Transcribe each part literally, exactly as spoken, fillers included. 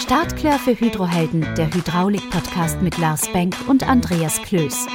Startklar für Hydrohelden, der Hydraulik-Podcast mit Lars Benk und Andreas Klöß.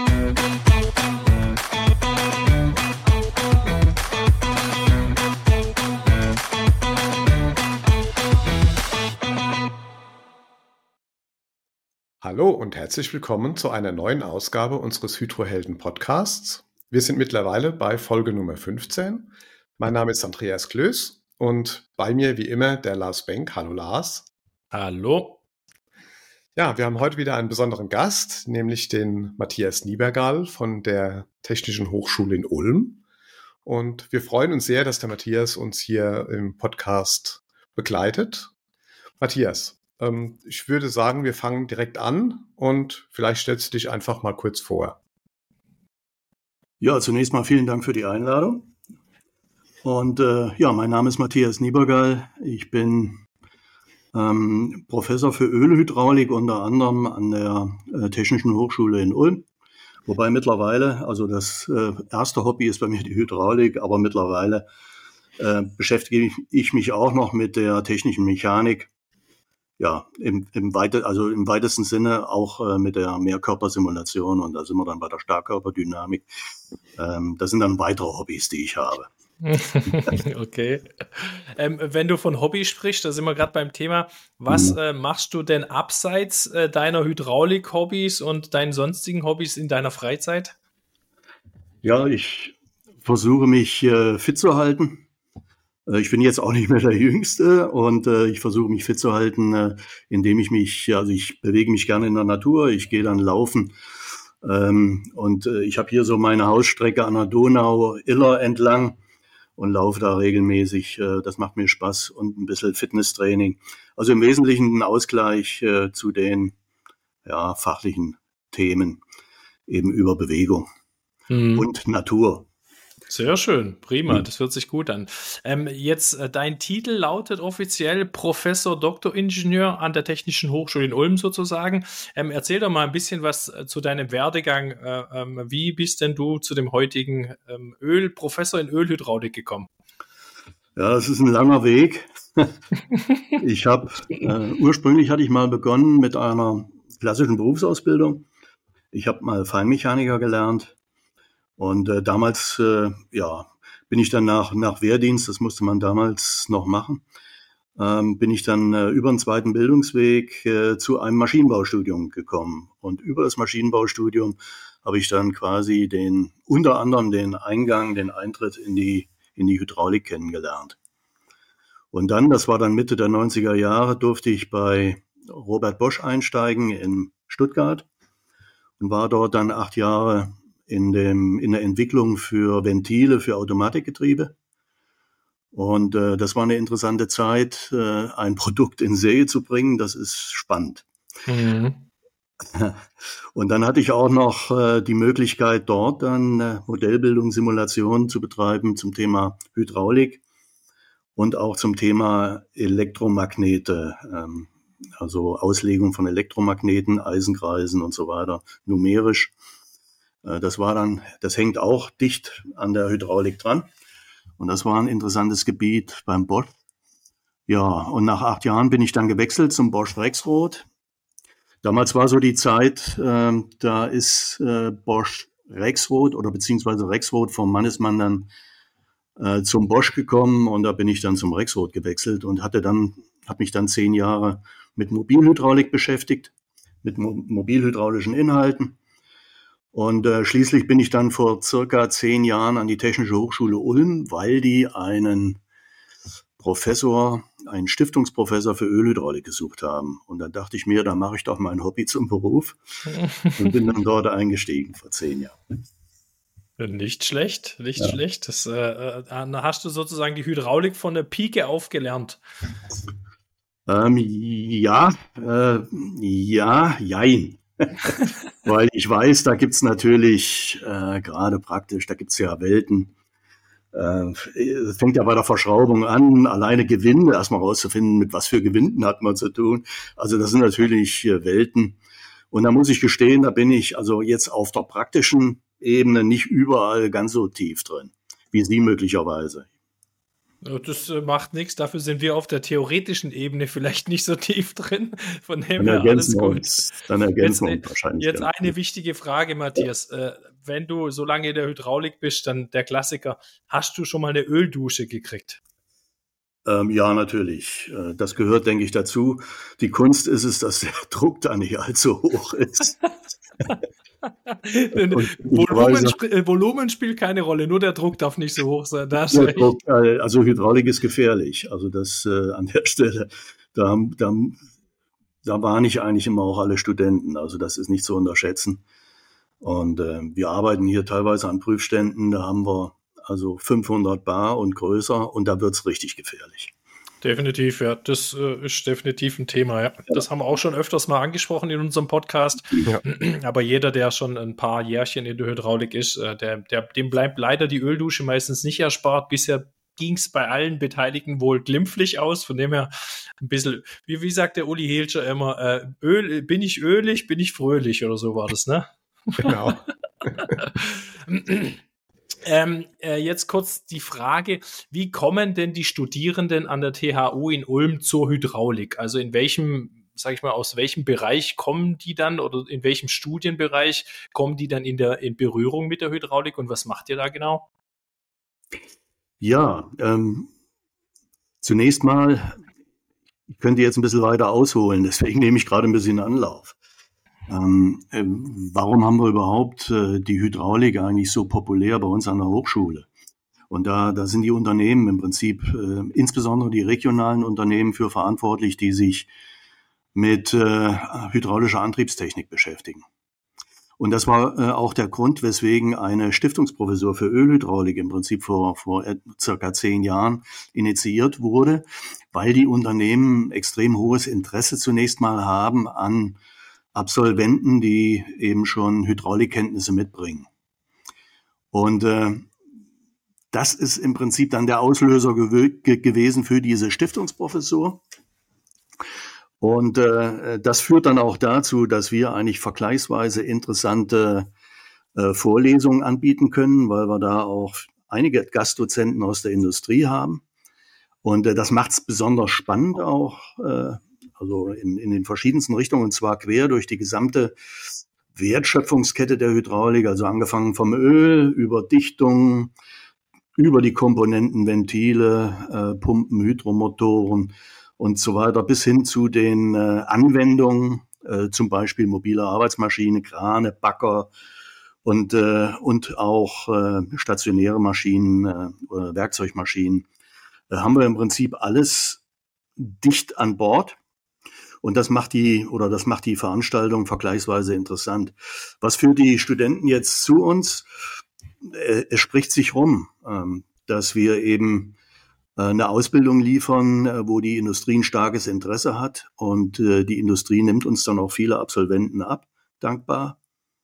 Hallo und herzlich willkommen zu einer neuen Ausgabe unseres Hydrohelden-Podcasts. Wir sind mittlerweile bei Folge Nummer fünfzehn. Mein Name ist Andreas Klöß und bei mir wie immer der Lars Benk. Hallo Lars. Hallo. Ja, wir haben heute wieder einen besonderen Gast, nämlich den Matthias Niebergall von der Technischen Hochschule in Ulm. Und wir freuen uns sehr, dass der Matthias uns hier im Podcast begleitet. Matthias, ähm, ich würde sagen, wir fangen direkt an und vielleicht stellst du dich einfach mal kurz vor. Ja, zunächst mal vielen Dank für die Einladung. Und äh, ja, mein Name ist Matthias Niebergall. Ich bin ähm, Professor für Ölhydraulik unter anderem an der äh, Technischen Hochschule in Ulm. Wobei mittlerweile, also das äh, erste Hobby ist bei mir die Hydraulik, aber mittlerweile äh, beschäftige ich, ich mich auch noch mit der technischen Mechanik. Ja, im, im, weite, also im weitesten Sinne auch äh, mit der Mehrkörpersimulation, und da sind wir dann bei der Starkkörperdynamik. Ähm, das sind dann weitere Hobbys, die ich habe. Okay. Ähm, wenn du von Hobby sprichst, da sind wir gerade beim Thema. Was äh, machst du denn abseits äh, deiner Hydraulik-Hobbys und deinen sonstigen Hobbys in deiner Freizeit? Ja, ich versuche mich äh, fit zu halten. Äh, ich bin jetzt auch nicht mehr der Jüngste und äh, ich versuche mich fit zu halten, äh, indem ich mich, also ich bewege mich gerne in der Natur, ich gehe dann laufen. Ähm, und äh, ich habe hier so meine Hausstrecke an der Donau, Iller entlang. Und laufe da regelmäßig. Das macht mir Spaß und ein bisschen Fitnesstraining. Also im Wesentlichen ein Ausgleich äh, zu den ja, fachlichen Themen eben über Bewegung mhm. und Natur. Sehr schön, prima, mhm. Das hört sich gut an. Ähm, jetzt, äh, dein Titel lautet offiziell Professor Doktoringenieur an der Technischen Hochschule in Ulm sozusagen. Ähm, erzähl doch mal ein bisschen was äh, zu deinem Werdegang. Äh, ähm, wie bist denn du zu dem heutigen ähm, Öl, Professor in Ölhydraulik gekommen? Ja, das ist ein langer Weg. ich habe, äh, ursprünglich hatte ich mal begonnen mit einer klassischen Berufsausbildung. Ich habe mal Feinmechaniker gelernt. Und äh, damals, äh, ja, bin ich dann nach, nach Wehrdienst, das musste man damals noch machen, ähm, bin ich dann äh, über den zweiten Bildungsweg äh, zu einem Maschinenbaustudium gekommen. Und über das Maschinenbaustudium habe ich dann quasi den, unter anderem den Eingang, den Eintritt in die, in die Hydraulik kennengelernt. Und dann, das war dann Mitte der neunziger Jahre, durfte ich bei Robert Bosch einsteigen in Stuttgart und war dort dann acht Jahre in dem in der Entwicklung für Ventile, für Automatikgetriebe. Und äh, das war eine interessante Zeit, äh, ein Produkt in Serie zu bringen. Das ist spannend. Mhm. Und dann hatte ich auch noch äh, die Möglichkeit, dort dann äh, Modellbildung, Simulation zu betreiben zum Thema Hydraulik und auch zum Thema Elektromagnete, ähm, also Auslegung von Elektromagneten, Eisenkreisen und so weiter, numerisch. Das war dann, das hängt auch dicht an der Hydraulik dran. Und das war ein interessantes Gebiet beim Bosch. Ja, und nach acht Jahren bin ich dann gewechselt zum Bosch Rexroth. Damals war so die Zeit, äh, da ist äh, Bosch Rexroth oder beziehungsweise Rexroth vom Mannesmann dann äh, zum Bosch gekommen. Und da bin ich dann zum Rexroth gewechselt und hatte dann, habe mich dann zehn Jahre mit Mobilhydraulik beschäftigt, mit mo- mobilhydraulischen Inhalten. Und äh, schließlich bin ich dann vor circa zehn Jahren an die Technische Hochschule Ulm, weil die einen Professor, einen Stiftungsprofessor für Ölhydraulik gesucht haben. Und dann dachte ich mir, da mache ich doch mein Hobby zum Beruf und bin dann dort eingestiegen vor zehn Jahren. Nicht schlecht, nicht ja. schlecht. Das, äh, da hast du sozusagen die Hydraulik von der Pike auf gelernt. Ähm, ja, äh, ja, jein. Weil ich weiß, da gibt's natürlich, äh, gerade praktisch, da gibt's ja Welten. Äh, es fängt ja bei der Verschraubung an, alleine Gewinde erstmal rauszufinden, mit was für Gewinden hat man zu tun. Also das sind natürlich äh, Welten. Und da muss ich gestehen, da bin ich also jetzt auf der praktischen Ebene nicht überall ganz so tief drin, wie Sie möglicherweise. Das äh, macht nichts, dafür sind wir auf der theoretischen Ebene vielleicht nicht so tief drin. Von dem Dann her alles ergänzen wir gut. uns, dann ergänzen wir Jetzt, uns wahrscheinlich. jetzt ganz eine gut. wichtige Frage, Matthias. Äh, wenn du so lange in der Hydraulik bist, dann der Klassiker, hast du schon mal eine Öldusche gekriegt? Ähm, ja, natürlich. Äh, Das gehört, denke ich, dazu. Die Kunst ist es, dass der Druck da nicht allzu hoch ist. Volumen, sp äh, Volumen spielt keine Rolle, nur der Druck darf nicht so hoch sein. Da hast du recht. Druck, äh, also Hydraulik ist gefährlich. Also das äh, an der Stelle, da, da, da warne ich eigentlich immer auch alle Studenten. Also das ist nicht zu unterschätzen. Und äh, wir arbeiten hier teilweise an Prüfständen, da haben wir also fünfhundert Bar und größer und da wird's richtig gefährlich. Definitiv, ja. Das äh, ist definitiv ein Thema, ja. Das haben wir auch schon öfters mal angesprochen in unserem Podcast. Ja. Aber jeder, der schon ein paar Jährchen in der Hydraulik ist, äh, der, der, dem bleibt leider die Öldusche meistens nicht erspart. Bisher ging es bei allen Beteiligten wohl glimpflich aus. Von dem her ein bisschen, wie, wie sagt der Uli Hilscher immer, äh, Öl, bin ich ölig, bin ich fröhlich oder so war das, ne? Genau. Ähm, äh, jetzt kurz die Frage, wie kommen denn die Studierenden an der T H U in Ulm zur Hydraulik? Also in welchem, sag ich mal, aus welchem Bereich kommen die dann oder in welchem Studienbereich kommen die dann in der in Berührung mit der Hydraulik und was macht ihr da genau? Ja, ähm, zunächst mal, ich könnte jetzt ein bisschen weiter ausholen, deswegen nehme ich gerade ein bisschen Anlauf. Ähm, äh, warum haben wir überhaupt äh, die Hydraulik eigentlich so populär bei uns an der Hochschule? Und da, da sind die Unternehmen im Prinzip, äh, insbesondere die regionalen Unternehmen, für verantwortlich, die sich mit äh, hydraulischer Antriebstechnik beschäftigen. Und das war äh, auch der Grund, weswegen eine Stiftungsprofessur für Ölhydraulik im Prinzip vor, vor äh, circa zehn Jahren initiiert wurde, weil die Unternehmen extrem hohes Interesse zunächst mal haben an Absolventen, die eben schon Hydraulikkenntnisse mitbringen. Und äh, das ist im Prinzip dann der Auslöser gew ge gewesen für diese Stiftungsprofessur. Und äh, das führt dann auch dazu, dass wir eigentlich vergleichsweise interessante äh, Vorlesungen anbieten können, weil wir da auch einige Gastdozenten aus der Industrie haben. Und äh, das macht es besonders spannend auch, äh, also in, in den verschiedensten Richtungen, und zwar quer durch die gesamte Wertschöpfungskette der Hydraulik, also angefangen vom Öl über Dichtung, über die Komponenten, Ventile, äh, Pumpen, Hydromotoren und so weiter, bis hin zu den äh, Anwendungen, äh, zum Beispiel mobile Arbeitsmaschine, Krane, Bagger und, äh, und auch äh, stationäre Maschinen äh, oder Werkzeugmaschinen. Da haben wir im Prinzip alles dicht an Bord. Und das macht die, oder das macht die Veranstaltung vergleichsweise interessant. Was führt die Studenten jetzt zu uns? Es spricht sich rum, dass wir eben eine Ausbildung liefern, wo die Industrie ein starkes Interesse hat. Und die Industrie nimmt uns dann auch viele Absolventen ab, dankbar.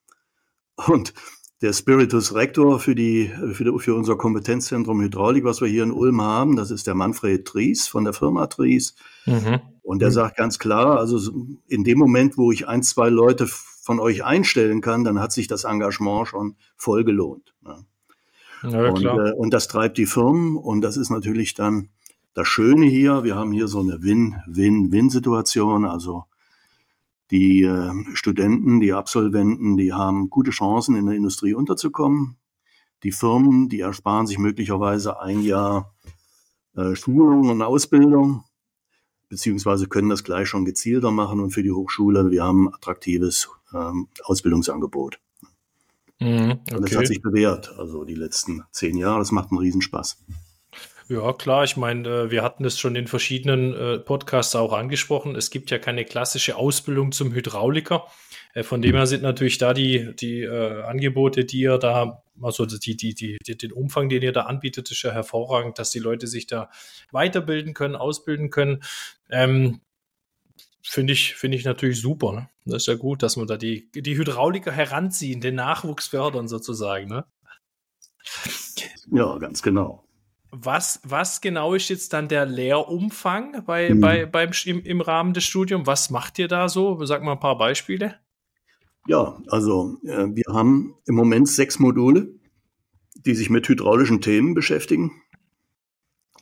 Und der Spiritus Rector für, die, für, die, für unser Kompetenzzentrum Hydraulik, was wir hier in Ulm haben, das ist der Manfred Tries von der Firma Tries. Mhm. Und der mhm. sagt ganz klar, also in dem Moment, wo ich ein, zwei Leute von euch einstellen kann, dann hat sich das Engagement schon voll gelohnt. Ja. Ja, und, äh, und das treibt die Firmen und das ist natürlich dann das Schöne hier. Wir haben hier so eine Win-Win-Win-Situation, also die äh, Studenten, die Absolventen, die haben gute Chancen in der Industrie unterzukommen. Die Firmen, die ersparen sich möglicherweise ein Jahr äh, Schulung und Ausbildung, beziehungsweise können das gleich schon gezielter machen. Und für die Hochschule, wir haben ein attraktives ähm, Ausbildungsangebot. Mhm, okay. Und das hat sich bewährt, also die letzten zehn Jahre. Das macht einen Riesenspaß. Ja, klar, ich meine, wir hatten das schon in verschiedenen äh, Podcasts auch angesprochen. Es gibt ja keine klassische Ausbildung zum Hydrauliker. Äh, von dem her sind natürlich da die, die äh, Angebote, die ihr da, also die, die, die, die, den Umfang, den ihr da anbietet, ist ja hervorragend, dass die Leute sich da weiterbilden können, ausbilden können. Ähm, Finde ich, finde ich natürlich super. Ne? Das ist ja gut, dass man da die, die Hydrauliker heranziehen, den Nachwuchs fördern sozusagen. Ne? Ja, ganz genau. Was, was genau ist jetzt dann der Lehrumfang bei, mhm. bei, beim, im, im Rahmen des Studiums? Was macht ihr da so? Sag mal ein paar Beispiele. Ja, also äh, wir haben im Moment sechs Module, die sich mit hydraulischen Themen beschäftigen.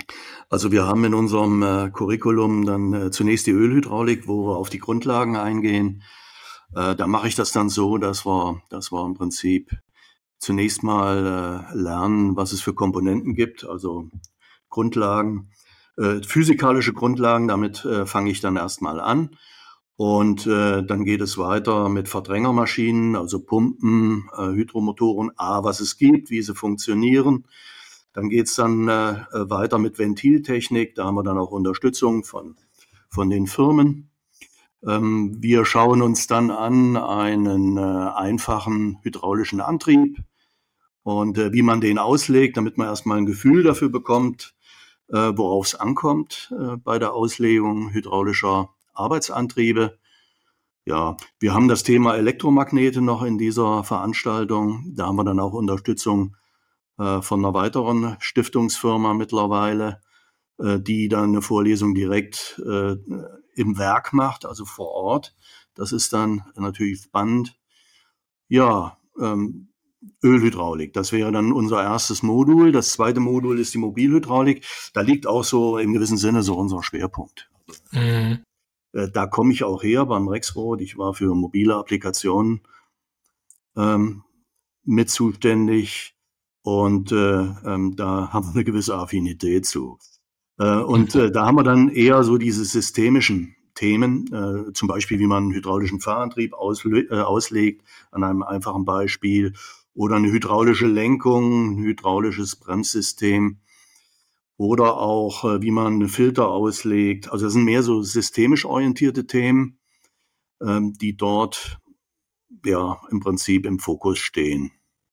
Also wir haben in unserem äh, Curriculum dann äh, zunächst die Ölhydraulik, wo wir auf die Grundlagen eingehen. Äh, da mache ich das dann so, dass wir, dass wir im Prinzip zunächst mal äh, lernen, was es für Komponenten gibt, also Grundlagen, äh, physikalische Grundlagen, damit äh, fange ich dann erstmal an. Und äh, dann geht es weiter mit Verdrängermaschinen, also Pumpen, äh, Hydromotoren, A, was es gibt, wie sie funktionieren. Dann geht's dann äh, weiter mit Ventiltechnik, da haben wir dann auch Unterstützung von, von den Firmen. Ähm, wir schauen uns dann an einen äh, einfachen hydraulischen Antrieb und äh, wie man den auslegt, damit man erstmal ein Gefühl dafür bekommt, äh, worauf es ankommt äh, bei der Auslegung hydraulischer Arbeitsantriebe. Ja, wir haben das Thema Elektromagnete noch in dieser Veranstaltung. Da haben wir dann auch Unterstützung äh, von einer weiteren Stiftungsfirma mittlerweile, äh, die dann eine Vorlesung direkt äh, im Werk macht, also vor Ort. Das ist dann natürlich spannend. Ja, ähm, Ölhydraulik, das wäre dann unser erstes Modul. Das zweite Modul ist die Mobilhydraulik. Da liegt auch so im gewissen Sinne so unser Schwerpunkt. Mhm. Da komme ich auch her beim Rexroth. Ich war für mobile Applikationen ähm, mit zuständig und äh, ähm, da haben wir eine gewisse Affinität zu. Äh, und äh, da haben wir dann eher so diese systemischen Themen, äh, zum Beispiel wie man einen hydraulischen Fahrantrieb ausle- äh, auslegt, an einem einfachen Beispiel, oder eine hydraulische Lenkung, ein hydraulisches Bremssystem. Oder auch, äh, wie man einen Filter auslegt. Also das sind mehr so systemisch orientierte Themen, ähm, die dort ja im Prinzip im Fokus stehen.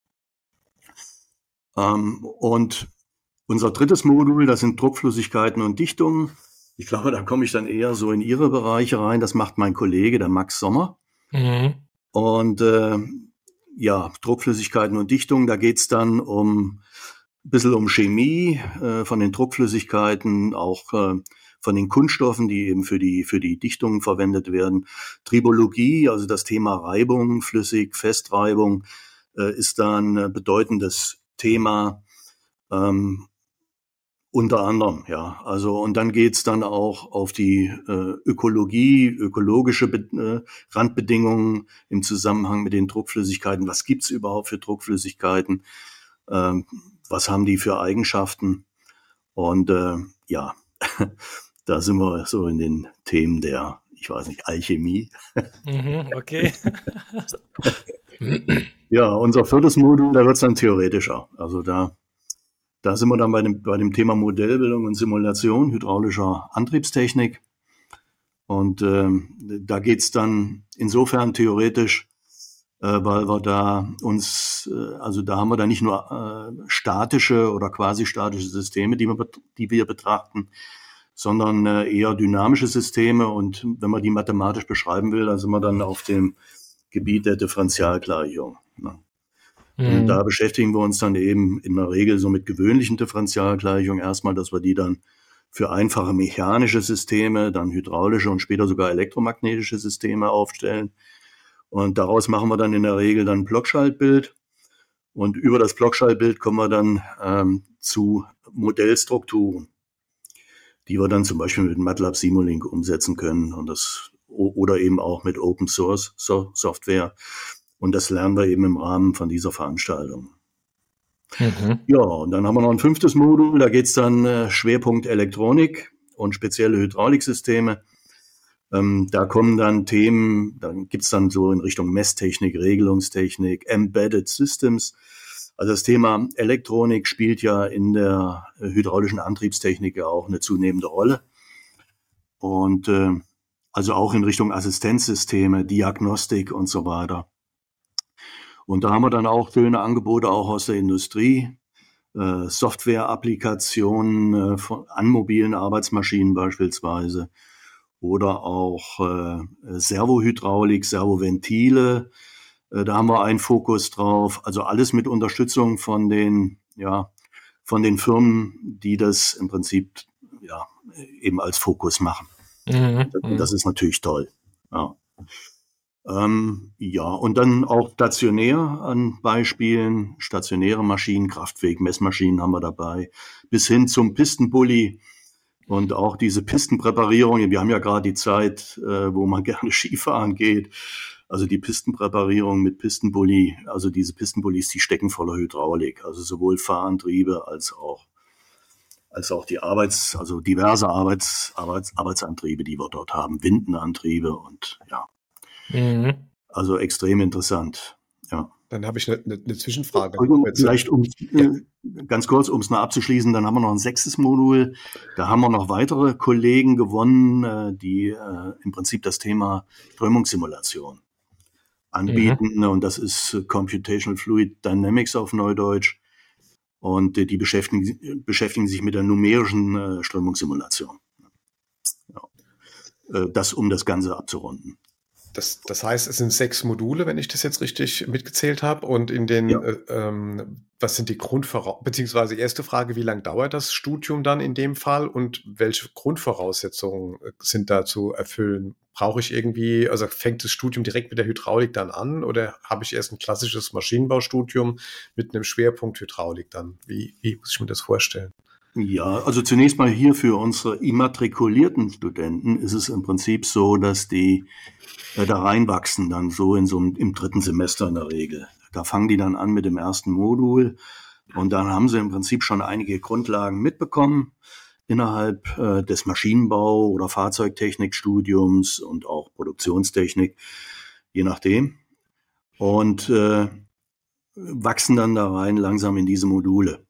Ähm, und unser drittes Modul, das sind Druckflüssigkeiten und Dichtungen. Ich glaube, da komme ich dann eher so in Ihre Bereiche rein. Das macht mein Kollege, der Max Sommer. Mhm. Und äh, ja, Druckflüssigkeiten und Dichtungen, da geht's dann um ein bisschen um Chemie äh, von den Druckflüssigkeiten, auch äh, von den Kunststoffen, die eben für die für die Dichtungen verwendet werden. Tribologie, also das Thema Reibung, Flüssig, Festreibung, äh, ist da ein äh, bedeutendes Thema, ähm, unter anderem, ja. Also und dann geht's dann auch auf die äh, Ökologie, ökologische Be- äh, Randbedingungen im Zusammenhang mit den Druckflüssigkeiten. Was gibt's überhaupt für Druckflüssigkeiten? Ähm, Was haben die für Eigenschaften? Und äh, ja, da sind wir so in den Themen der, ich weiß nicht, Alchemie. Mhm, okay. Ja, unser viertes Modul, da wird es dann theoretischer. Also da, da sind wir dann bei dem, bei dem Thema Modellbildung und Simulation hydraulischer Antriebstechnik. Und äh, da geht's dann insofern theoretisch, weil wir da uns, also da haben wir da nicht nur äh, statische oder quasi statische Systeme, die wir, die wir betrachten, sondern äh, eher dynamische Systeme. Und wenn man die mathematisch beschreiben will, dann sind wir dann auf dem Gebiet der Differentialgleichung. Ne? Mhm. Und da beschäftigen wir uns dann eben in der Regel so mit gewöhnlichen Differentialgleichungen erstmal, dass wir die dann für einfache mechanische Systeme, dann hydraulische und später sogar elektromagnetische Systeme aufstellen. Und daraus machen wir dann in der Regel dann ein Blockschaltbild. Und über das Blockschaltbild kommen wir dann ähm, zu Modellstrukturen, die wir dann zum Beispiel mit MATLAB Simulink umsetzen können und das oder eben auch mit Open Source Software. Und das lernen wir eben im Rahmen von dieser Veranstaltung. Mhm. Ja, und dann haben wir noch ein fünftes Modul. Da geht's dann äh, Schwerpunkt Elektronik und spezielle Hydrauliksysteme. Ähm, da kommen dann Themen, dann gibt's dann so in Richtung Messtechnik, Regelungstechnik, Embedded Systems. Also das Thema Elektronik spielt ja in der hydraulischen Antriebstechnik ja auch eine zunehmende Rolle. Und äh, also auch in Richtung Assistenzsysteme, Diagnostik und so weiter. Und da haben wir dann auch schöne Angebote auch aus der Industrie, äh, Software-Applikationen äh, von, an mobilen Arbeitsmaschinen beispielsweise. Oder auch äh, Servohydraulik, Servoventile. Äh, da haben wir einen Fokus drauf. Also alles mit Unterstützung von den, ja, von den Firmen, die das im Prinzip ja eben als Fokus machen. Mhm. Das, das ist natürlich toll. Ja. Ähm, ja, und dann auch stationär an Beispielen, stationäre Maschinen, Kraftweg, Messmaschinen haben wir dabei, bis hin zum Pistenbully. Und auch diese Pistenpräparierung, wir haben ja gerade die Zeit, äh, wo man gerne Skifahren geht. Also die Pistenpräparierung mit Pistenbully, also diese Pistenbullis, die stecken voller Hydraulik. Also sowohl Fahrantriebe als auch, als auch die Arbeits-, also diverse Arbeits-, Arbeits-, Arbeitsantriebe, die wir dort haben. Windenantriebe und ja. Mhm. Also extrem interessant, ja. Dann habe ich eine, eine, eine Zwischenfrage. Vielleicht um, ja. ganz kurz, um es noch abzuschließen, dann haben wir noch ein sechstes Modul. Da haben wir noch weitere Kollegen gewonnen, die äh, im Prinzip das Thema Strömungssimulation anbieten. Mhm. Und das ist Computational Fluid Dynamics auf Neudeutsch. Und äh, die beschäftigen, beschäftigen sich mit der numerischen äh, Strömungssimulation. Ja. Äh, das, um das Ganze abzurunden. Das, das heißt, es sind sechs Module, wenn ich das jetzt richtig mitgezählt habe. Und in den, ja. äh, ähm, was sind die Grundvoraussetzungen, beziehungsweise erste Frage, wie lange dauert das Studium dann in dem Fall und welche Grundvoraussetzungen sind da zu erfüllen? Brauche ich irgendwie, also fängt das Studium direkt mit der Hydraulik dann an oder habe ich erst ein klassisches Maschinenbaustudium mit einem Schwerpunkt Hydraulik dann? Wie, wie muss ich mir das vorstellen? Ja, also zunächst mal hier für unsere immatrikulierten Studenten ist es im Prinzip so, dass die äh, da reinwachsen dann so in so einem, im dritten Semester in der Regel. Da fangen die dann an mit dem ersten Modul und dann haben sie im Prinzip schon einige Grundlagen mitbekommen innerhalb äh, des Maschinenbau- oder Fahrzeugtechnikstudiums und auch Produktionstechnik, je nachdem. Und äh, wachsen dann da rein langsam in diese Module.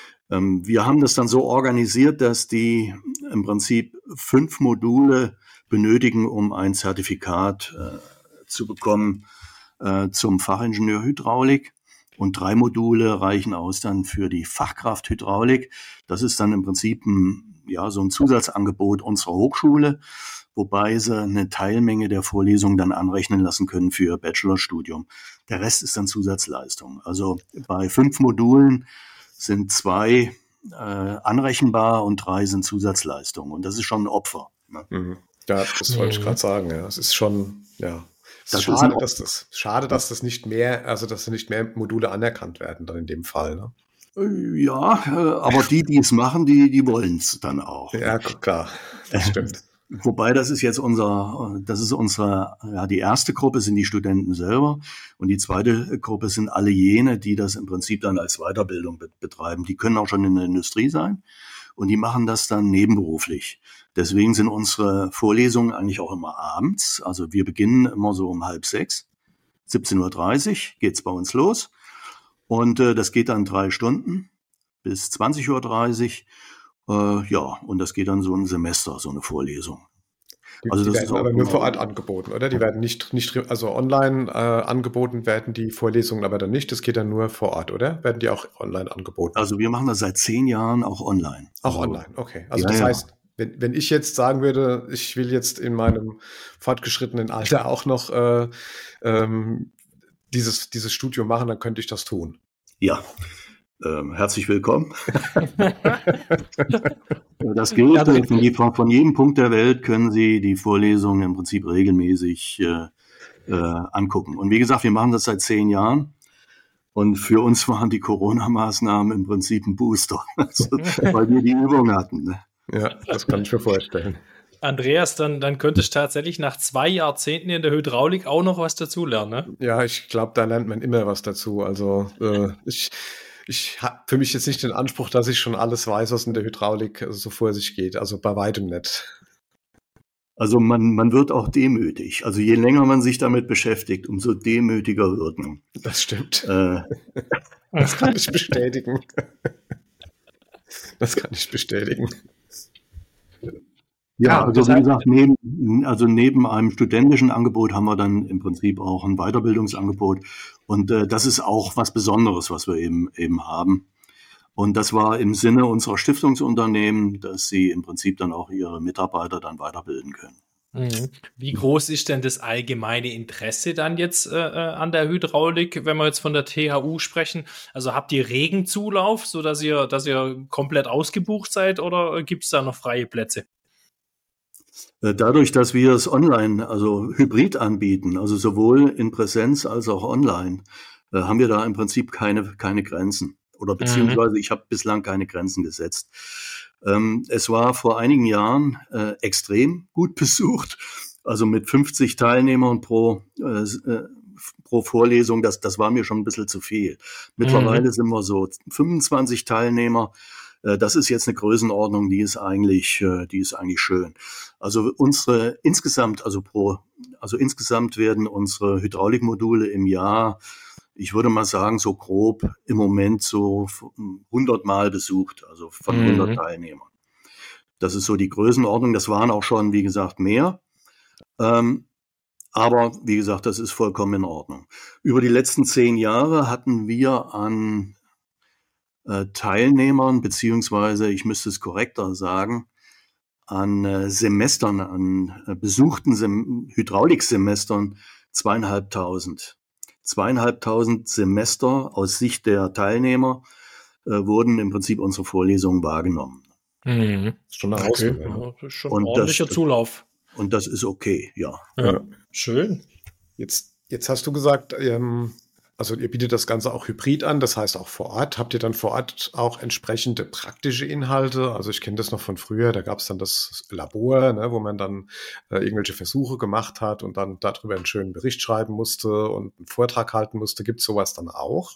Wir haben das dann so organisiert, dass die im Prinzip fünf Module benötigen, um ein Zertifikat äh, zu bekommen äh, zum Fachingenieur Hydraulik. Und drei Module reichen aus dann für die Fachkraft Hydraulik. Das ist dann im Prinzip ein, ja, so ein Zusatzangebot unserer Hochschule, wobei sie eine Teilmenge der Vorlesungen dann anrechnen lassen können für ihr Bachelorstudium. Der Rest ist dann Zusatzleistung. Also bei fünf Modulen sind zwei äh, anrechenbar und drei sind Zusatzleistungen. Und das ist schon ein Opfer. Ne? Mhm. Ja, das wollte ich gerade sagen. Ja, es ist schon, ja, es ist schade, dass das, schade, dass das nicht mehr, also dass nicht mehr Module anerkannt werden dann in dem Fall. Ne? Ja, aber die, die es machen, die, die wollen es dann auch. Ja, klar, das stimmt. Wobei das ist jetzt unser, das ist unsere, ja, die erste Gruppe sind die Studenten selber und die zweite Gruppe sind alle jene, die das im Prinzip dann als Weiterbildung be- betreiben. Die können auch schon in der Industrie sein und die machen das dann nebenberuflich. Deswegen sind unsere Vorlesungen eigentlich auch immer abends. Also wir beginnen immer so um halb sechs, siebzehn Uhr dreißig geht's bei uns los und äh, das geht dann drei Stunden bis zwanzig Uhr dreißig. Äh, ja, und das geht dann so ein Semester, so eine Vorlesung. Die, also das die werden ist aber nur vor Ort angeboten, oder? Die werden nicht, nicht also online äh, angeboten, werden die Vorlesungen aber dann nicht. Das geht dann nur vor Ort, oder? Werden die auch online angeboten? Also wir machen das seit zehn Jahren auch online. Auch also, online, okay. Also ja, das ja. heißt, wenn, wenn ich jetzt sagen würde, ich will jetzt in meinem fortgeschrittenen Alter auch noch äh, ähm, dieses, dieses Studium machen, dann könnte ich das tun. Ja. Ähm, herzlich willkommen. Das gilt, ja, von, je, von, von jedem Punkt der Welt können Sie die Vorlesungen im Prinzip regelmäßig äh, äh, angucken. Und wie gesagt, wir machen das seit zehn Jahren. Und für uns waren die Corona-Maßnahmen im Prinzip ein Booster, also, weil wir die Übung hatten. Ne? Ja, das kann ich mir vorstellen. Andreas, dann, dann könntest du tatsächlich nach zwei Jahrzehnten in der Hydraulik auch noch was dazulernen, ne? Ja, ich glaube, da lernt man immer was dazu. Also äh, ich Ich habe für mich jetzt nicht den Anspruch, dass ich schon alles weiß, was in der Hydraulik so vor sich geht. Also bei weitem nicht. Also man, man wird auch demütig. Also je länger man sich damit beschäftigt, umso demütiger wird man. Das stimmt. Äh. Das kann ich bestätigen. Das kann ich bestätigen. Ja, also wie gesagt, neben, also neben einem studentischen Angebot haben wir dann im Prinzip auch ein Weiterbildungsangebot. Und äh, das ist auch was Besonderes, was wir eben eben haben. Und das war im Sinne unserer Stiftungsunternehmen, dass sie im Prinzip dann auch ihre Mitarbeiter dann weiterbilden können. Wie groß ist denn das allgemeine Interesse dann jetzt äh, an der Hydraulik, wenn wir jetzt von der T H U sprechen? Also habt ihr regen Zulauf, sodass ihr, dass ihr komplett ausgebucht seid, oder gibt es da noch freie Plätze? Dadurch, dass wir es online, also hybrid anbieten, also sowohl in Präsenz als auch online, äh, haben wir da im Prinzip keine, keine Grenzen. Oder beziehungsweise ich habe bislang keine Grenzen gesetzt. Ähm, es war vor einigen Jahren äh, extrem gut besucht, also mit fünfzig Teilnehmern pro, äh, pro Vorlesung, das, das war mir schon ein bisschen zu viel. Mittlerweile mhm. sind wir so fünfundzwanzig Teilnehmer. Äh, das ist jetzt eine Größenordnung, die ist eigentlich, äh, die ist eigentlich schön. Also unsere insgesamt, also pro, also insgesamt werden unsere Hydraulikmodule im Jahr, ich würde mal sagen, so grob im Moment so hundert Mal besucht, also von mhm. hundert Teilnehmern. Das ist so die Größenordnung. Das waren auch schon, wie gesagt, mehr. Ähm, aber wie gesagt, das ist vollkommen in Ordnung. Über die letzten zehn Jahre hatten wir an äh, Teilnehmern, beziehungsweise, ich müsste es korrekter sagen, an äh, Semestern, an äh, besuchten Sem- Hydrauliksemestern zweieinhalbtausend. Zweieinhalbtausend Semester aus Sicht der Teilnehmer äh, wurden im Prinzip unsere Vorlesungen wahrgenommen. Mhm. Das ist schon eine Okay. Hausnummer. Ja, das ist schon Und ein ordentlicher das, Zulauf. Und das ist okay, ja. Ja, ja. Schön. Jetzt, jetzt hast du gesagt, ähm, also ihr bietet das Ganze auch hybrid an, das heißt auch vor Ort. Habt ihr dann vor Ort auch entsprechende praktische Inhalte? Also ich kenne das noch von früher, da gab es dann das Labor, ne, wo man dann äh, irgendwelche Versuche gemacht hat und dann darüber einen schönen Bericht schreiben musste und einen Vortrag halten musste. Gibt es sowas dann auch?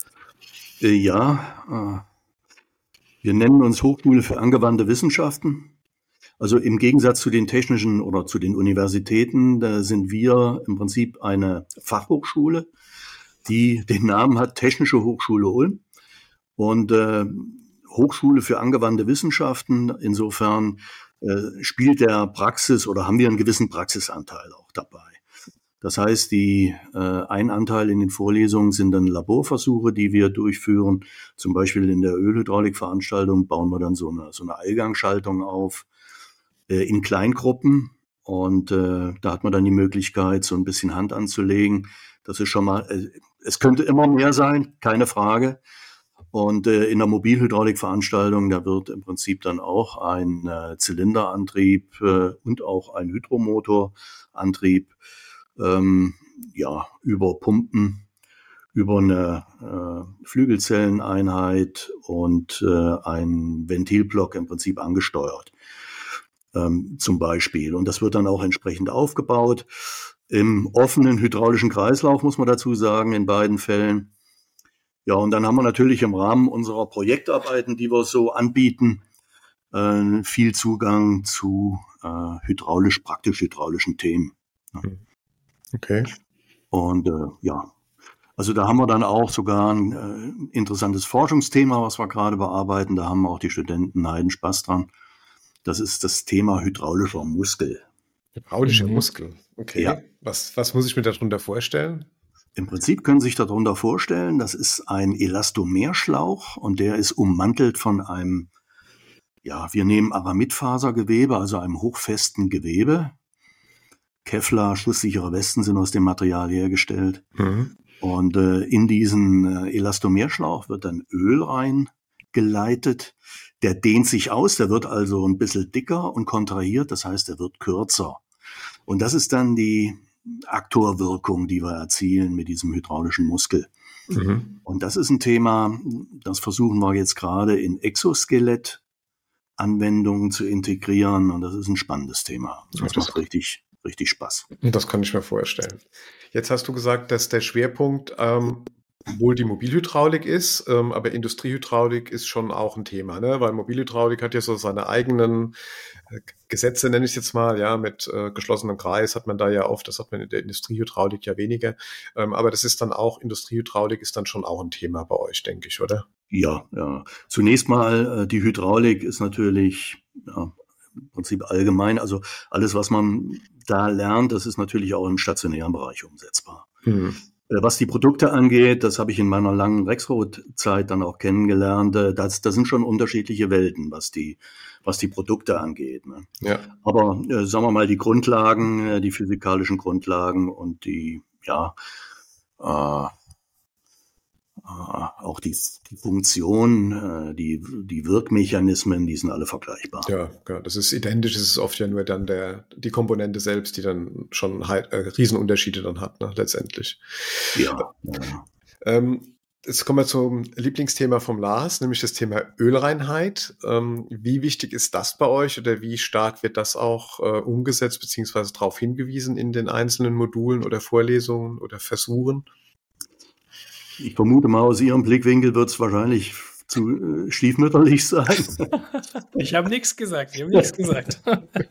Äh, ja, äh, wir nennen uns Hochschule für angewandte Wissenschaften. Also im Gegensatz zu den technischen oder zu den Universitäten, da sind wir im Prinzip eine Fachhochschule, die den Namen hat Technische Hochschule Ulm und äh, Hochschule für angewandte Wissenschaften. Insofern äh, spielt der Praxis oder haben wir einen gewissen Praxisanteil auch dabei. Das heißt, die äh, ein Anteil in den Vorlesungen sind dann Laborversuche, die wir durchführen. Zum Beispiel in der Ölhydraulikveranstaltung bauen wir dann so eine, so eine Eilgangschaltung auf äh, in Kleingruppen. Und äh, da hat man dann die Möglichkeit, so ein bisschen Hand anzulegen. Das ist schon mal, äh, es könnte immer mehr sein, keine Frage. Und äh, in der Mobilhydraulikveranstaltung, da wird im Prinzip dann auch ein äh, Zylinderantrieb äh, und auch ein Hydromotorantrieb ähm, ja, über Pumpen, über eine äh, Flügelzelleneinheit und äh, ein Ventilblock im Prinzip angesteuert. Ähm, zum Beispiel. Und das wird dann auch entsprechend aufgebaut. Im offenen hydraulischen Kreislauf, muss man dazu sagen, in beiden Fällen. Ja, und dann haben wir natürlich im Rahmen unserer Projektarbeiten, die wir so anbieten, äh, viel Zugang zu äh, hydraulisch, praktisch hydraulischen Themen. Ja. Okay. Und äh, ja, also da haben wir dann auch sogar ein äh, interessantes Forschungsthema, was wir gerade bearbeiten. Da haben auch die Studenten heiden Spaß dran. Das ist das Thema hydraulischer Muskel. Hydraulischer mhm. Muskel, okay. Ja. Was, was muss ich mir darunter vorstellen? Im Prinzip können Sie sich darunter vorstellen, das ist ein Elastomerschlauch und der ist ummantelt von einem, ja, wir nehmen Aramidfasergewebe, also einem hochfesten Gewebe. Kevlar, schusssichere Westen sind aus dem Material hergestellt. Mhm. Und äh, in diesen äh, Elastomerschlauch wird dann Öl reingeleitet. Der dehnt sich aus, der wird also ein bisschen dicker und kontrahiert, das heißt, der wird kürzer. Und das ist dann die Aktorwirkung, die wir erzielen mit diesem hydraulischen Muskel. Mhm. Und das ist ein Thema, das versuchen wir jetzt gerade in Exoskelett-Anwendungen zu integrieren. Und das ist ein spannendes Thema. Das macht richtig, richtig Spaß. Das kann ich mir vorstellen. Jetzt hast du gesagt, dass der Schwerpunkt ähm, wohl die Mobilhydraulik ist, ähm, aber Industriehydraulik ist schon auch ein Thema, ne? Weil Mobilhydraulik hat ja so seine eigenen äh, Gesetze, nenne ich es jetzt mal, ja, mit äh, geschlossenem Kreis hat man da ja oft, das hat man in der Industriehydraulik ja weniger, ähm, aber das ist dann auch, Industriehydraulik ist dann schon auch ein Thema bei euch, denke ich, oder? Ja, ja. Zunächst mal, äh, die Hydraulik ist natürlich, ja, im Prinzip allgemein, also alles, was man da lernt, das ist natürlich auch im stationären Bereich umsetzbar. Mhm. Was die Produkte angeht, das habe ich in meiner langen Rexroth-Zeit dann auch kennengelernt, das, das sind schon unterschiedliche Welten, was die, was die Produkte angeht. Ne? Ja. Aber äh, sagen wir mal, die Grundlagen, die physikalischen Grundlagen und die, ja, äh, auch die, die Funktion, die, die Wirkmechanismen, die sind alle vergleichbar. Ja, ja, das ist identisch, es ist oft ja nur dann der, die Komponente selbst, die dann schon halt, äh, Riesenunterschiede dann hat, ne, letztendlich. Ja. ja. Ähm, Jetzt kommen wir zum Lieblingsthema vom Lars, nämlich das Thema Ölreinheit. Ähm, wie wichtig ist das bei euch oder wie stark wird das auch äh, umgesetzt bzw. darauf hingewiesen in den einzelnen Modulen oder Vorlesungen oder Versuchen? Ich vermute mal, aus Ihrem Blickwinkel wird es wahrscheinlich zu äh, stiefmütterlich sein. Ich habe nichts gesagt, ich habe nichts gesagt.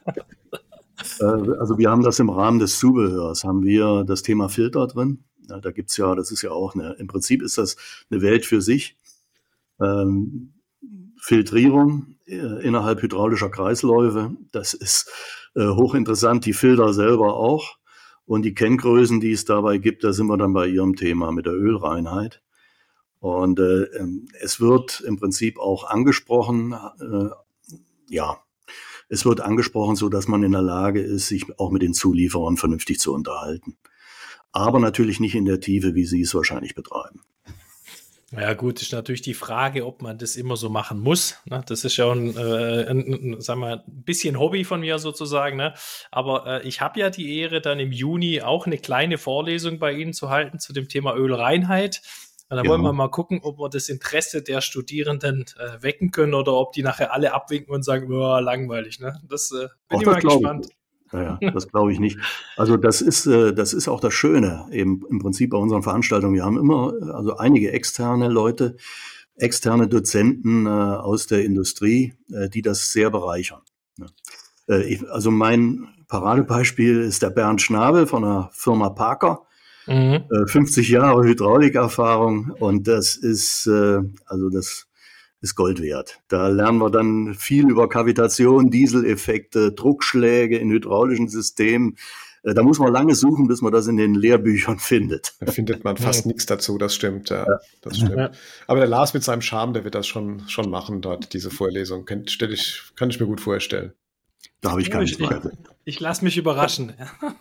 äh, also wir haben das im Rahmen des Zubehörs, haben wir das Thema Filter drin. Ja, da gibt's ja, das ist ja auch eine, im Prinzip ist das eine Welt für sich. Ähm, Filtrierung äh, innerhalb hydraulischer Kreisläufe, das ist äh, hochinteressant, die Filter selber auch. Und die Kenngrößen, die es dabei gibt, da sind wir dann bei Ihrem Thema mit der Ölreinheit. Und äh, es wird im Prinzip auch angesprochen, äh, ja, es wird angesprochen, so dass man in der Lage ist, sich auch mit den Zulieferern vernünftig zu unterhalten. Aber natürlich nicht in der Tiefe, wie Sie es wahrscheinlich betreiben. Ja gut, ist natürlich die Frage, ob man das immer so machen muss. Ne? Das ist ja ein, äh, ein, ein, sagen wir, ein bisschen Hobby von mir sozusagen. Ne? Aber äh, ich habe ja die Ehre, dann im Juni auch eine kleine Vorlesung bei Ihnen zu halten zu dem Thema Ölreinheit. Und dann ja. wollen wir mal gucken, ob wir das Interesse der Studierenden äh, wecken können oder ob die nachher alle abwinken und sagen, oh, langweilig. Ne? Das äh, bin Auch ich mal gespannt. Ich. Ja, ja, das glaube ich nicht. Also das ist, äh, das ist auch das Schöne eben im Prinzip bei unseren Veranstaltungen. Wir haben immer also einige externe Leute, externe Dozenten äh, aus der Industrie, äh, die das sehr bereichern. Äh, ich, also mein Paradebeispiel ist der Bernd Schnabel von der Firma Parker. Mhm. Äh, fünfzig Jahre Hydraulikerfahrung und das ist, äh, also das ist Gold wert. Da lernen wir dann viel über Kavitation, Dieseleffekte, Druckschläge in hydraulischen Systemen. Da muss man lange suchen, bis man das in den Lehrbüchern findet. Da findet man fast ja. nichts dazu, das stimmt. Ja, ja. Das stimmt. Ja. Aber der Lars mit seinem Charme, der wird das schon, schon machen dort, diese Vorlesung. Kann, stell ich, kann ich mir gut vorstellen. Da habe ich keinen Zweifel. Ich, ich lasse mich überraschen.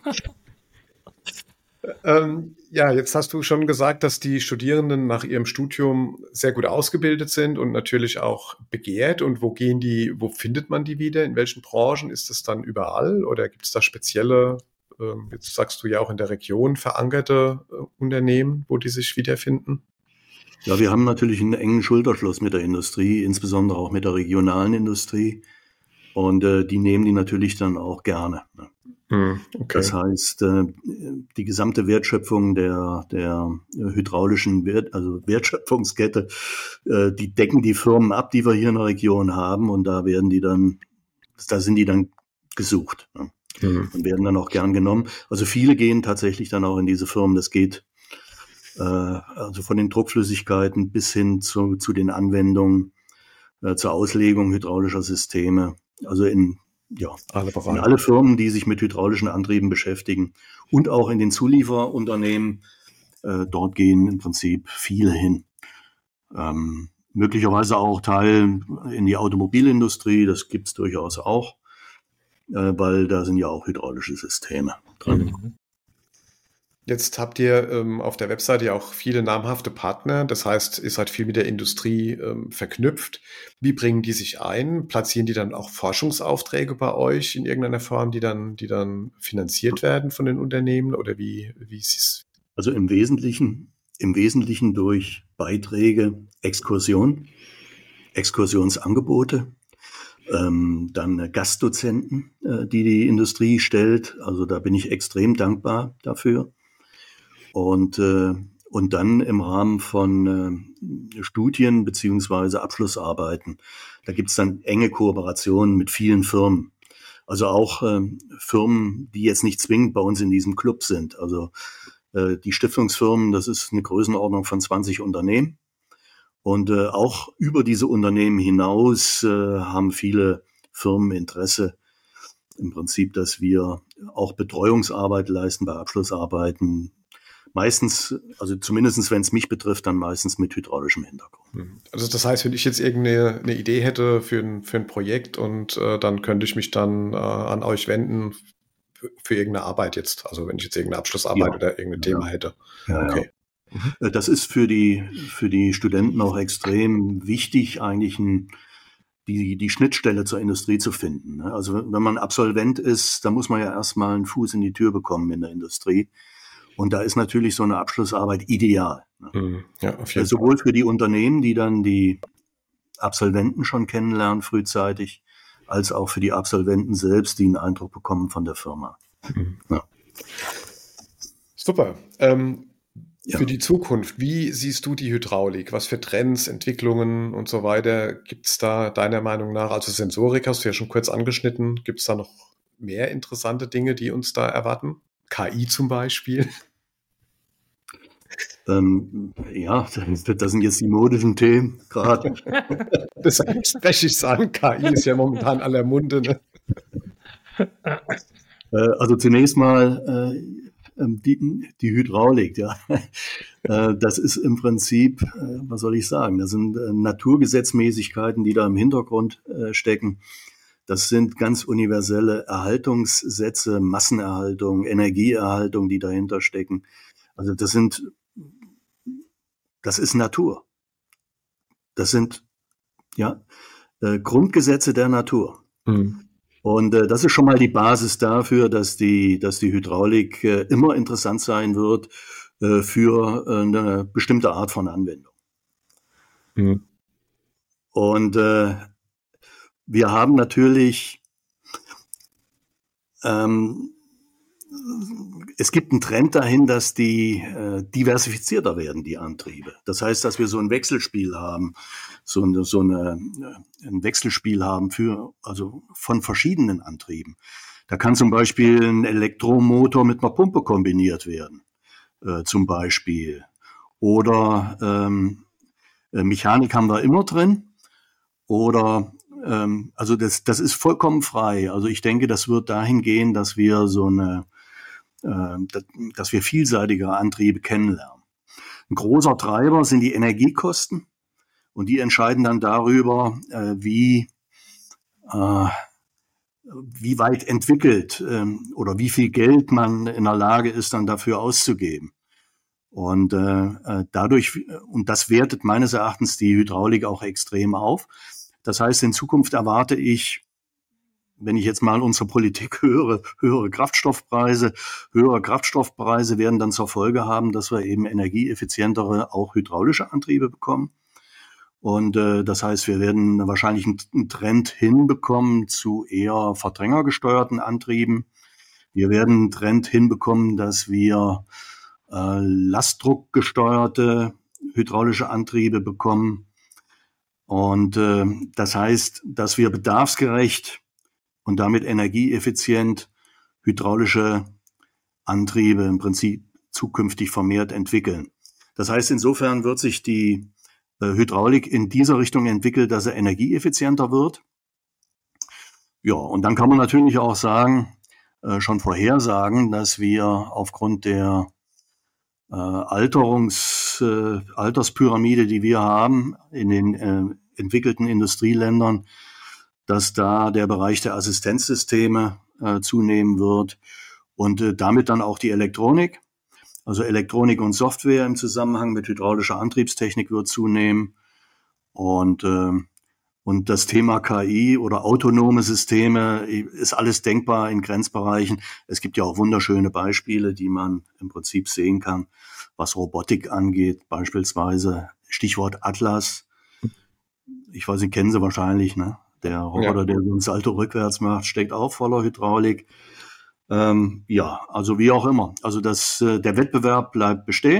Ähm, ja, jetzt hast du schon gesagt, dass die Studierenden nach ihrem Studium sehr gut ausgebildet sind und natürlich auch begehrt. Und wo gehen die, wo findet man die wieder? In welchen Branchen? Ist das dann überall oder gibt es da spezielle, ähm, jetzt sagst du ja auch in der Region verankerte äh, Unternehmen, wo die sich wiederfinden? Ja, wir haben natürlich einen engen Schulterschluss mit der Industrie, insbesondere auch mit der regionalen Industrie. Und äh, die nehmen die natürlich dann auch gerne. Ne? Okay. Das heißt, die gesamte Wertschöpfung der, der hydraulischen Wert, also Wertschöpfungskette, die decken die Firmen ab, die wir hier in der Region haben und da werden die dann, da sind die dann gesucht mhm. und werden dann auch gern genommen. Also viele gehen tatsächlich dann auch in diese Firmen. Das geht also von den Druckflüssigkeiten bis hin zu, zu den Anwendungen, zur Auslegung hydraulischer Systeme. Also in Ja, alle in alle Firmen, die sich mit hydraulischen Antrieben beschäftigen und auch in den Zulieferunternehmen, äh, dort gehen im Prinzip viele hin. Ähm, möglicherweise auch Teil in die Automobilindustrie, das gibt's durchaus auch, äh, weil da sind ja auch hydraulische Systeme drin. Mhm. Jetzt habt ihr ähm, auf der Webseite ja auch viele namhafte Partner. Das heißt, ihr seid viel mit der Industrie ähm, verknüpft. Wie bringen die sich ein? Platzieren die dann auch Forschungsaufträge bei euch in irgendeiner Form, die dann, die dann finanziert werden von den Unternehmen? Oder wie, wie ist es? Also im Wesentlichen, im Wesentlichen durch Beiträge, Exkursion, Exkursionsangebote, ähm, dann Gastdozenten, äh, die die Industrie stellt. Also da bin ich extrem dankbar dafür. Und, äh, und dann im Rahmen von äh, Studien beziehungsweise Abschlussarbeiten, da gibt's dann enge Kooperationen mit vielen Firmen. Also auch äh, Firmen, die jetzt nicht zwingend bei uns in diesem Club sind. Also äh, die Stiftungsfirmen, das ist eine Größenordnung von zwanzig Unternehmen. Und äh, auch über diese Unternehmen hinaus äh, haben viele Firmen Interesse im Prinzip, dass wir auch Betreuungsarbeit leisten bei Abschlussarbeiten. Meistens, also zumindest wenn es mich betrifft, dann meistens mit hydraulischem Hintergrund. Also das heißt, wenn ich jetzt irgendeine eine Idee hätte für ein, für ein Projekt und äh, dann könnte ich mich dann äh, an euch wenden für, für irgendeine Arbeit jetzt. Also wenn ich jetzt irgendeine Abschlussarbeit ja. oder irgendein ja. Thema hätte. Ja, okay. Ja. Das ist für die, für die Studenten auch extrem wichtig, eigentlich ein, die, die Schnittstelle zur Industrie zu finden. Also wenn man Absolvent ist, dann muss man ja erstmal einen Fuß in die Tür bekommen in der Industrie. Und da ist natürlich so eine Abschlussarbeit ideal. Ne? Ja, auf jeden also sowohl Fall. für die Unternehmen, die dann die Absolventen schon kennenlernen frühzeitig, als auch für die Absolventen selbst, die einen Eindruck bekommen von der Firma. Mhm. Ja. Super. Ähm, Ja. Für die Zukunft, wie siehst du die Hydraulik? Was für Trends, Entwicklungen und so weiter gibt es da deiner Meinung nach? Also Sensorik hast du ja schon kurz angeschnitten. Gibt es da noch mehr interessante Dinge, die uns da erwarten? K I zum Beispiel? Ähm, ja, das sind jetzt die modischen Themen gerade. Das spreche ich an. K I ist ja momentan aller Munde. Ne? Äh, also zunächst mal äh, die, die Hydraulik. Ja. äh, das ist im Prinzip, äh, was soll ich sagen, das sind äh, Naturgesetzmäßigkeiten, die da im Hintergrund äh, stecken. Das sind ganz universelle Erhaltungssätze, Massenerhaltung, Energieerhaltung, die dahinter stecken. Also das sind, das ist Natur. Das sind ja äh, Grundgesetze der Natur. Mhm. Und äh, das ist schon mal die Basis dafür, dass die, dass die Hydraulik äh, immer interessant sein wird äh, für äh, eine bestimmte Art von Anwendung. Mhm. Und äh, wir haben natürlich, ähm, es gibt einen Trend dahin, dass die äh, diversifizierter werden, die Antriebe. Das heißt, dass wir so ein Wechselspiel haben, so, eine, so eine, ein Wechselspiel haben für, also von verschiedenen Antrieben. Da kann zum Beispiel ein Elektromotor mit einer Pumpe kombiniert werden, äh, zum Beispiel. Oder ähm, Mechanik haben wir immer drin. Oder ähm, also das, das ist vollkommen frei. Also ich denke, das wird dahin gehen, dass wir so eine dass wir vielseitige Antriebe kennenlernen. Ein großer Treiber sind die Energiekosten und die entscheiden dann darüber, wie, wie weit entwickelt oder wie viel Geld man in der Lage ist, dann dafür auszugeben. Und dadurch, und das wertet meines Erachtens die Hydraulik auch extrem auf. Das heißt, in Zukunft erwarte ich, wenn ich jetzt mal unsere Politik höre, höhere Kraftstoffpreise, höhere Kraftstoffpreise werden dann zur Folge haben, dass wir eben energieeffizientere, auch hydraulische Antriebe bekommen. Und äh, das heißt, wir werden wahrscheinlich einen Trend hinbekommen zu eher verdrängergesteuerten Antrieben. Wir werden einen Trend hinbekommen, dass wir äh, lastdruckgesteuerte hydraulische Antriebe bekommen. Und äh, das heißt, dass wir bedarfsgerecht und damit energieeffizient hydraulische Antriebe im Prinzip zukünftig vermehrt entwickeln. Das heißt, insofern wird sich die äh, Hydraulik in dieser Richtung entwickeln, dass er energieeffizienter wird. Ja, und dann kann man natürlich auch sagen, äh, schon vorhersagen, dass wir aufgrund der äh, Alterungs, äh, Alterspyramide, die wir haben in den äh, entwickelten Industrieländern, dass da der Bereich der Assistenzsysteme äh, zunehmen wird und äh, damit dann auch die Elektronik. Also Elektronik und Software im Zusammenhang mit hydraulischer Antriebstechnik wird zunehmen. Und, äh, und das Thema K I oder autonome Systeme ist alles denkbar in Grenzbereichen. Es gibt ja auch wunderschöne Beispiele, die man im Prinzip sehen kann, was Robotik angeht. Beispielsweise Stichwort Atlas. Ich weiß nicht, kennen Sie wahrscheinlich, ne? Der Roboter, ja, der so ein Salto rückwärts macht, steckt auch voller Hydraulik. Ähm, ja, also wie auch immer. Also das, äh, der Wettbewerb bleibt bestehen.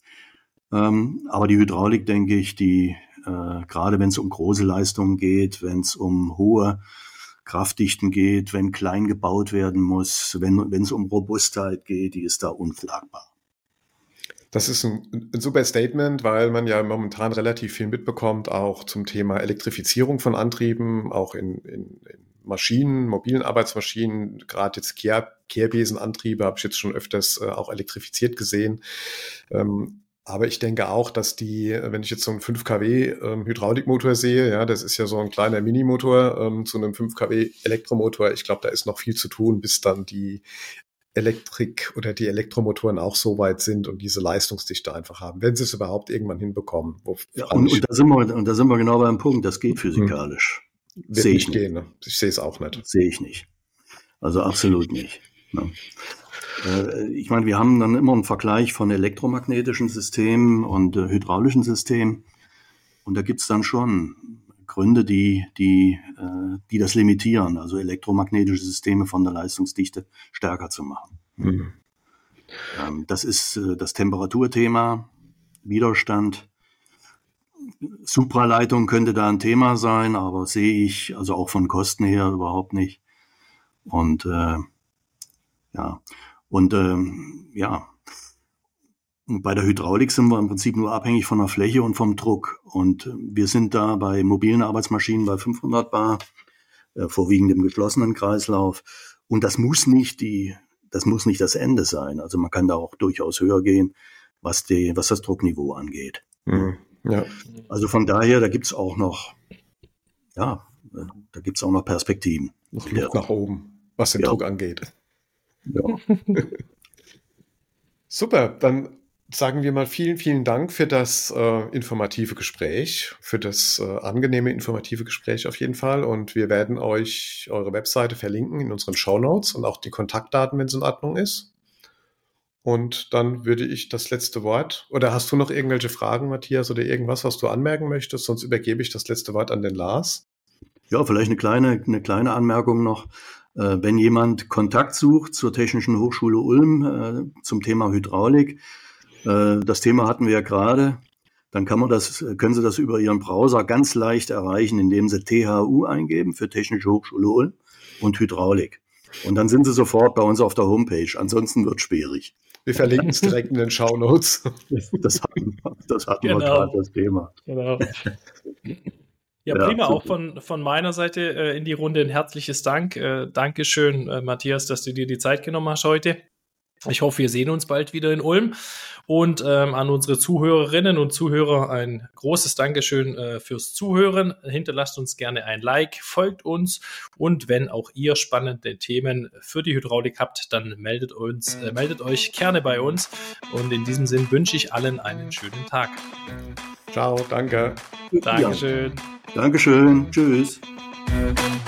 Ähm, aber die Hydraulik, denke ich, die äh, gerade wenn es um große Leistungen geht, wenn es um hohe Kraftdichten geht, wenn klein gebaut werden muss, wenn wenn es um Robustheit geht, die ist da unschlagbar. Das ist ein, ein super Statement, weil man ja momentan relativ viel mitbekommt, auch zum Thema Elektrifizierung von Antrieben, auch in, in, in Maschinen, mobilen Arbeitsmaschinen, gerade jetzt Kehr, Kehrbesenantriebe habe ich jetzt schon öfters äh, auch elektrifiziert gesehen. Ähm, aber ich denke auch, dass die, wenn ich jetzt so einen fünf Kilowatt ähm, Hydraulikmotor sehe, ja, das ist ja so ein kleiner Minimotor ähm, zu einem fünf Kilowatt Elektromotor, ich glaube, da ist noch viel zu tun, bis dann die Elektrik oder die Elektromotoren auch so weit sind und diese Leistungsdichte einfach haben, wenn sie es überhaupt irgendwann hinbekommen. Ja, und, und, da sind wir, und da sind wir genau beim Punkt, das geht physikalisch. Hm. Wird nicht gehen, ne? Ich sehe es auch nicht. Sehe ich nicht. Also absolut nicht. Ne? Äh, ich meine, wir haben dann immer einen Vergleich von elektromagnetischen Systemen und äh, hydraulischen Systemen. Und da gibt es dann schon Gründe, die, die, äh, die das limitieren, also elektromagnetische Systeme von der Leistungsdichte stärker zu machen. Mhm. Ähm, das ist äh, das Temperaturthema, Widerstand. Supraleitung könnte da ein Thema sein, aber sehe ich also auch von Kosten her überhaupt nicht. Und äh, ja, und ähm, ja, und bei der Hydraulik sind wir im Prinzip nur abhängig von der Fläche und vom Druck. Und wir sind da bei mobilen Arbeitsmaschinen bei fünfhundert Bar, äh, vorwiegend im geschlossenen Kreislauf. Und das muss nicht die, das muss nicht das Ende sein. Also man kann da auch durchaus höher gehen, was die, was das Druckniveau angeht. Mhm. Ja. Also von daher, da gibt's auch noch, ja, da gibt's auch noch Perspektiven. Noch Luft nach oben, was den ja. Druck angeht. Ja. Super, dann sagen wir mal vielen, vielen Dank für das äh, informative Gespräch, für das äh, angenehme informative Gespräch auf jeden Fall. Und wir werden euch eure Webseite verlinken in unseren Shownotes und auch die Kontaktdaten, wenn es in Ordnung ist. Und dann würde ich das letzte Wort, oder hast du noch irgendwelche Fragen, Matthias, oder irgendwas, was du anmerken möchtest? Sonst übergebe ich das letzte Wort an den Lars. Ja, vielleicht eine kleine, eine kleine Anmerkung noch. Äh, wenn jemand Kontakt sucht zur Technischen Hochschule Ulm äh, zum Thema Hydraulik, äh, das Thema hatten wir ja gerade, dann kann man das, können Sie das über Ihren Browser ganz leicht erreichen, indem Sie T H U eingeben für Technische Hochschule Ulm und Hydraulik. Und dann sind Sie sofort bei uns auf der Homepage. Ansonsten wird es schwierig. Wir verlinken es direkt in den Shownotes. Das hatten, das hatten genau. wir gerade, das Thema. Genau. Ja, Ja, prima. super. Auch von, von meiner Seite äh, in die Runde ein herzliches Dank. Äh, Dankeschön, äh, Matthias, dass du dir die Zeit genommen hast heute. Ich hoffe, wir sehen uns bald wieder in Ulm. Und ähm, an unsere Zuhörerinnen und Zuhörer ein großes Dankeschön äh, fürs Zuhören. Hinterlasst uns gerne ein Like, folgt uns. Und wenn auch ihr spannende Themen für die Hydraulik habt, dann meldet, uns, äh, meldet euch gerne bei uns. Und in diesem Sinn wünsche ich allen einen schönen Tag. Ciao, danke. Dankeschön. Ja. Dankeschön. Tschüss.